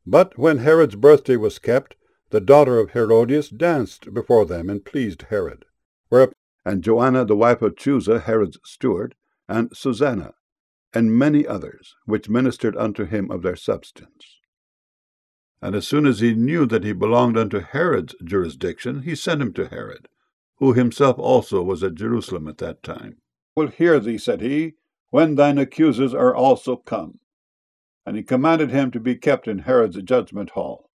But when Herod's birthday was kept, the daughter of Herodias danced before them and pleased Herod. And Joanna the wife of Chusa, Herod's steward, and Susanna, and many others, which ministered unto him of their substance. And as soon as he knew that he belonged unto Herod's jurisdiction, he sent him to Herod, who himself also was at Jerusalem at that time. "I will hear thee," said he, "when thine accusers are also come." And he commanded him to be kept in Herod's judgment hall.